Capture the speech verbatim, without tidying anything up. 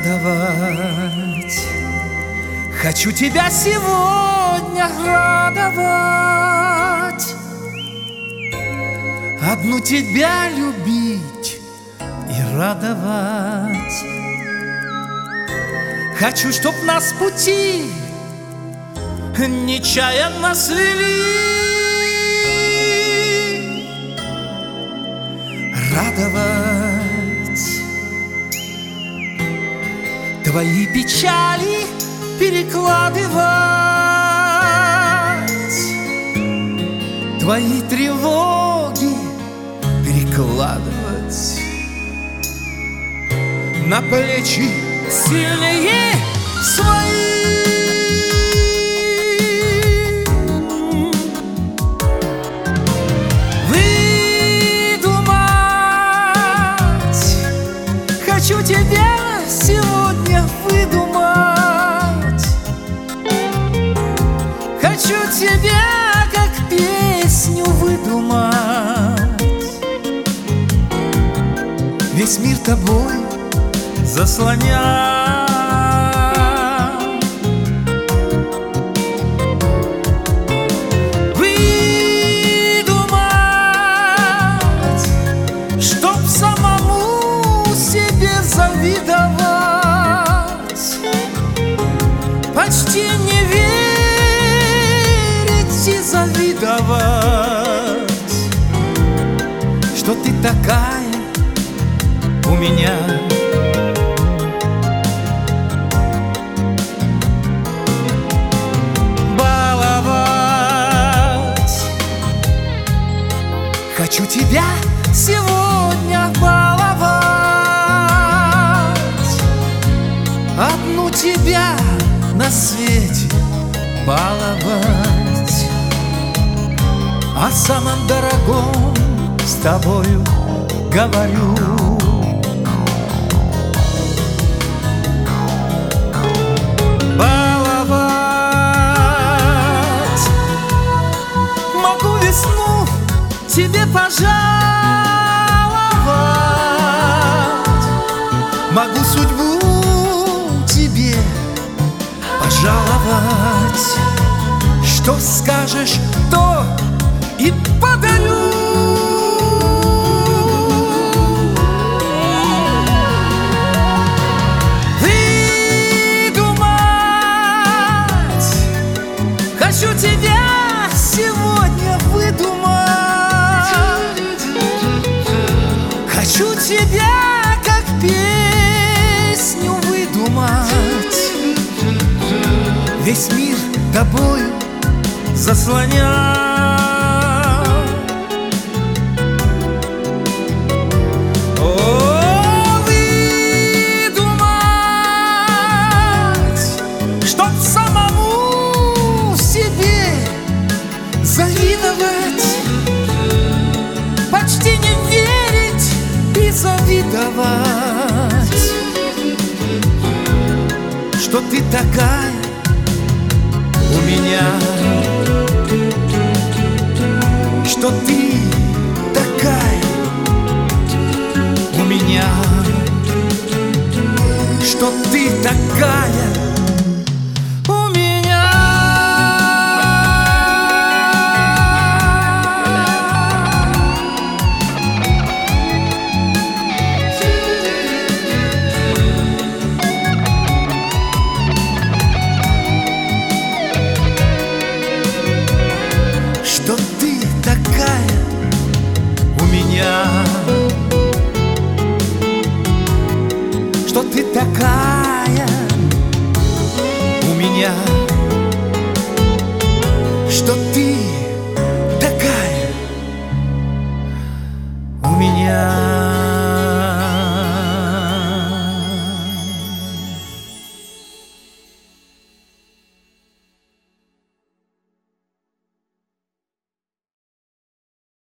радовать. Хочу тебя сегодня радовать, одну тебя любить и радовать. Хочу, чтоб нас пути нечаянно свели, радовать. Твои печали перекладывать, твои тревоги перекладывать на плечи сильнее свои. Выдумать хочу тебя сегодня выдумать. Хочу тебя как песню выдумать. Весь мир тобой заслонял. Выдумать, чтоб самому себе завидовать, почти не верить и завидовать, что ты такая у меня. Хочу тебя сегодня баловать, одну тебя на свете баловать, о самом дорогом с тобою говорю. Баловать могу весну тебе пожаловать, могу судьбу тебе пожаловать. Что скажешь, то и подарю. Выдумать хочу тебя сегодня выдумать. Хочу тебя как песню выдумать. Весь мир тобою заслонял. О, выдумать, чтоб самому себе завидовать, почти не верить и завидовать, что ты такая у меня, что ты такая у меня, что ты такая у меня. Что ты такая у меня, что ты такая у меня.